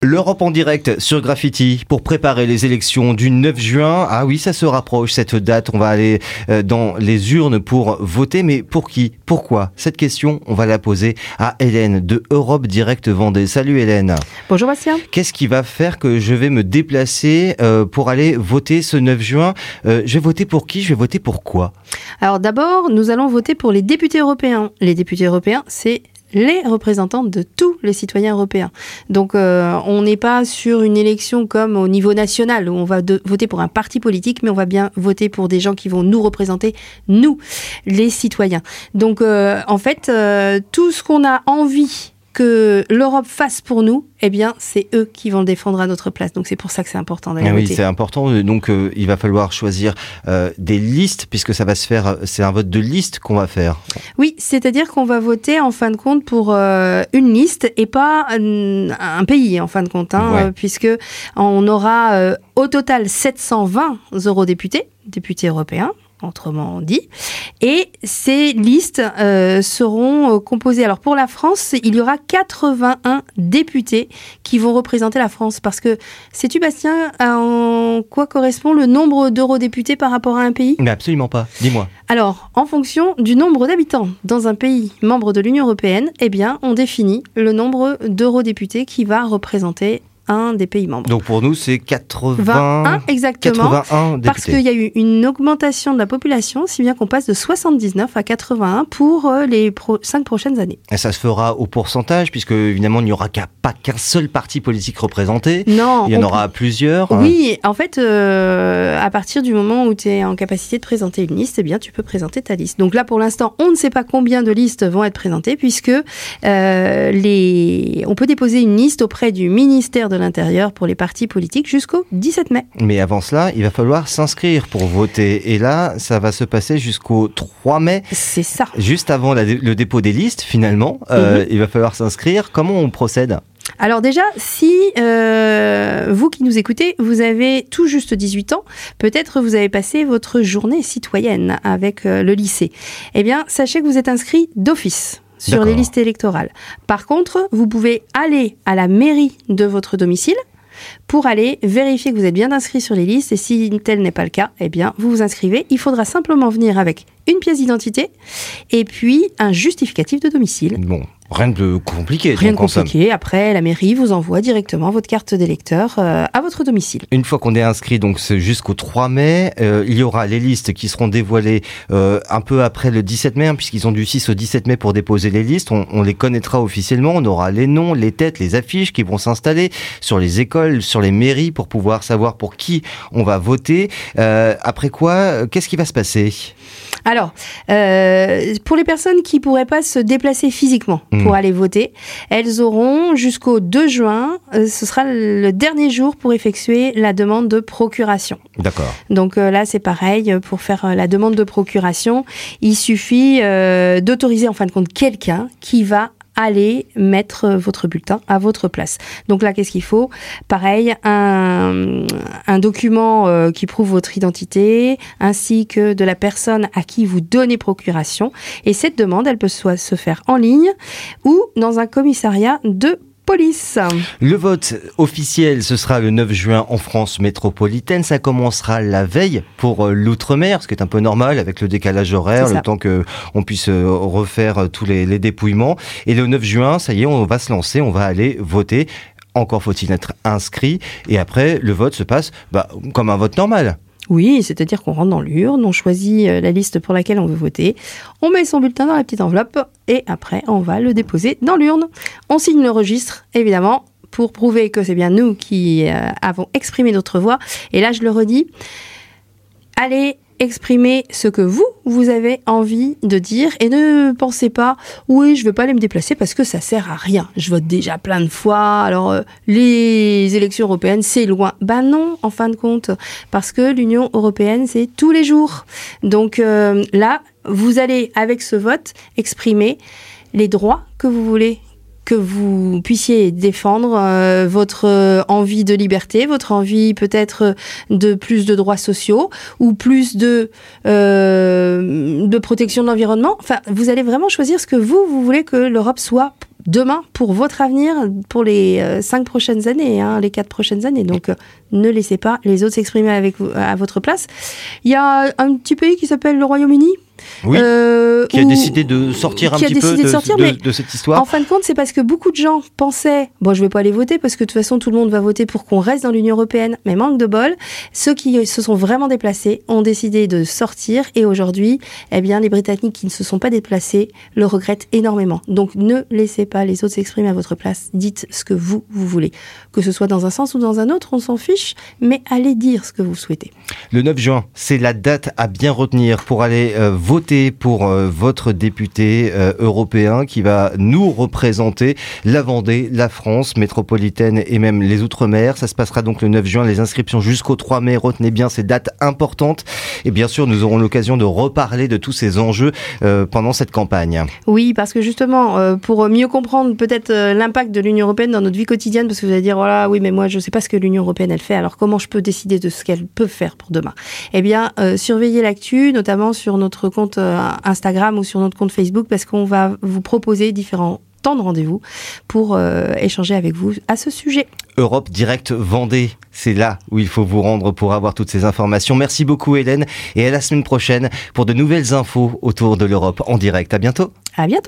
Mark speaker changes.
Speaker 1: L'Europe en direct sur Graffiti pour préparer les élections du 9 juin. Ah oui, ça se rapproche cette date. On va aller dans les urnes pour voter. Mais pour qui ? Pourquoi ? Cette question, on va la poser à Hélène de Europe Direct Vendée. Salut Hélène.
Speaker 2: Bonjour Bastien.
Speaker 1: Qu'est-ce qui va faire que je vais me déplacer pour aller voter ce 9 juin ? Je vais voter pour qui ? Je vais voter pour quoi ?
Speaker 2: Alors d'abord, nous allons voter pour les députés européens. Les députés européens, c'est les représentants de tous les citoyens européens. Donc on n'est pas sur une élection comme au niveau national où on va voter pour un parti politique, mais on va bien voter pour des gens qui vont nous représenter, nous, les citoyens. Donc en fait, tout ce qu'on a envie que l'Europe fasse pour nous, eh bien, c'est eux qui vont le défendre à notre place. Donc, c'est pour ça que c'est important d'aller voter.
Speaker 1: Oui, c'est important. Donc, il va falloir choisir des listes, puisque ça va se faire, c'est un vote de liste qu'on va faire.
Speaker 2: Oui, c'est-à-dire qu'on va voter, en fin de compte, pour une liste et pas un pays, en fin de compte, puisque on aura au total 720 eurodéputés, députés européens, autrement dit. Et ces listes seront composées. Alors pour la France, il y aura 81 députés qui vont représenter la France. Parce que, sais-tu Bastien, en quoi correspond le nombre d'eurodéputés par rapport à un pays ?
Speaker 1: Mais absolument pas. Dis-moi.
Speaker 2: Alors, en fonction du nombre d'habitants dans un pays membre de l'Union européenne, eh bien, on définit le nombre d'eurodéputés qui va représenter un des pays membres.
Speaker 1: Donc pour nous, c'est 81
Speaker 2: exactement,
Speaker 1: 81 députés.
Speaker 2: Parce qu'il y a eu une augmentation de la population, si bien qu'on passe de 79 à 81 pour les 5 prochaines années.
Speaker 1: Et ça se fera au pourcentage, puisque évidemment, il n'y aura pas qu'un seul parti politique représenté.
Speaker 2: Non.
Speaker 1: Il y en aura plusieurs.
Speaker 2: Oui, en fait, à partir du moment où tu es en capacité de présenter une liste, eh bien, tu peux présenter ta liste. Donc là, pour l'instant, on ne sait pas combien de listes vont être présentées, puisque on peut déposer une liste auprès du ministère de l'Intérieur pour les partis politiques jusqu'au 17 mai.
Speaker 1: Mais avant cela, il va falloir s'inscrire pour voter. Et là, ça va se passer jusqu'au 3 mai.
Speaker 2: C'est ça.
Speaker 1: Juste avant le dépôt des listes, finalement. Il va falloir s'inscrire. Comment on procède ?
Speaker 2: Alors déjà, si vous qui nous écoutez, vous avez tout juste 18 ans, peut-être vous avez passé votre journée citoyenne avec le lycée. Eh bien, sachez que vous êtes inscrit d'office sur les listes électorales. Par contre, vous pouvez aller à la mairie de votre domicile pour aller vérifier que vous êtes bien inscrit sur les listes. Et si tel n'est pas le cas, eh bien, vous vous inscrivez. Il faudra simplement venir avec une pièce d'identité et puis un justificatif de domicile.
Speaker 1: Bon, rien de compliqué.
Speaker 2: Rien de compliqué. Après, la mairie vous envoie directement votre carte d'électeur à votre domicile.
Speaker 1: Une fois qu'on est inscrit, donc c'est jusqu'au 3 mai, il y aura les listes qui seront dévoilées un peu après le 17 mai, puisqu'ils ont du 6 au 17 mai pour déposer les listes. On les connaîtra officiellement. On aura les noms, les têtes, les affiches qui vont s'installer sur les écoles, sur les mairies pour pouvoir savoir pour qui on va voter. Après quoi, qu'est-ce qui va se passer ?
Speaker 2: Alors, pour les personnes qui ne pourraient pas se déplacer physiquement pour aller voter, elles auront jusqu'au 2 juin, ce sera le dernier jour pour effectuer la demande de procuration.
Speaker 1: D'accord.
Speaker 2: Donc là, c'est pareil, pour faire la demande de procuration, il suffit d'autoriser en fin de compte quelqu'un qui va aller mettre votre bulletin à votre place. Donc là, qu'est-ce qu'il faut ? Pareil, un document qui prouve votre identité, ainsi que de la personne à qui vous donnez procuration. Et cette demande, elle peut soit se faire en ligne ou dans un commissariat de police.
Speaker 1: Le vote officiel, ce sera le 9 juin en France métropolitaine. Ça commencera la veille pour l'outre-mer, ce qui est un peu normal avec le décalage horaire, le temps qu'on puisse refaire tous les dépouillements. Et le 9 juin, ça y est, on va se lancer, on va aller voter. Encore faut-il être inscrit. Et après, le vote se passe comme un vote normal.
Speaker 2: Oui, c'est-à-dire qu'on rentre dans l'urne, on choisit la liste pour laquelle on veut voter, on met son bulletin dans la petite enveloppe et après on va le déposer dans l'urne. On signe le registre, évidemment, pour prouver que c'est bien nous qui avons exprimé notre voix. Et là, je le redis, allez exprimer ce que vous avez envie de dire et ne pensez pas « oui, je ne vais pas aller me déplacer parce que ça ne sert à rien. Je vote déjà plein de fois, alors les élections européennes, c'est loin. » Ben non, en fin de compte, parce que l'Union européenne, c'est tous les jours. Donc là, vous allez, avec ce vote, exprimer les droits que vous voulez que vous puissiez défendre votre envie de liberté, votre envie peut-être de plus de droits sociaux ou plus de protection de l'environnement. Enfin, vous allez vraiment choisir ce que vous voulez que l'Europe soit demain pour votre avenir, pour les 5 prochaines années, les 4 prochaines années. Donc, ne laissez pas les autres s'exprimer à votre place. Il y a un petit pays qui s'appelle le Royaume-Uni.
Speaker 1: Oui, qui a décidé de sortir un petit peu de cette histoire.
Speaker 2: En fin de compte, c'est parce que beaucoup de gens pensaient bon, je vais pas aller voter parce que de toute façon tout le monde va voter pour qu'on reste dans l'Union européenne, mais manque de bol, ceux qui se sont vraiment déplacés ont décidé de sortir et aujourd'hui, eh bien les Britanniques qui ne se sont pas déplacés le regrettent énormément. Donc ne laissez pas les autres s'exprimer à votre place, dites ce que vous voulez, que ce soit dans un sens ou dans un autre, on s'en fiche, mais allez dire ce que vous souhaitez.
Speaker 1: Le 9 juin, c'est la date à bien retenir pour aller voter pour votre député européen qui va nous représenter la Vendée, la France métropolitaine et même les Outre-mer. Ça se passera donc le 9 juin, les inscriptions jusqu'au 3 mai. Retenez bien ces dates importantes. Et bien sûr, nous aurons l'occasion de reparler de tous ces enjeux pendant cette campagne.
Speaker 2: Oui, parce que justement, pour mieux comprendre peut-être l'impact de l'Union européenne dans notre vie quotidienne, parce que vous allez dire, voilà, oui, mais moi, je ne sais pas ce que l'Union européenne, elle fait, alors comment je peux décider de ce qu'elle peut faire pour demain? Eh bien, surveillez l'actu, notamment sur notre compte Instagram ou sur notre compte Facebook, parce qu'on va vous proposer différents temps de rendez-vous pour échanger avec vous à ce sujet.
Speaker 1: Europe Direct Vendée, c'est là où il faut vous rendre pour avoir toutes ces informations. Merci beaucoup Hélène et à la semaine prochaine pour de nouvelles infos autour de l'Europe en direct. À bientôt.
Speaker 2: À bientôt.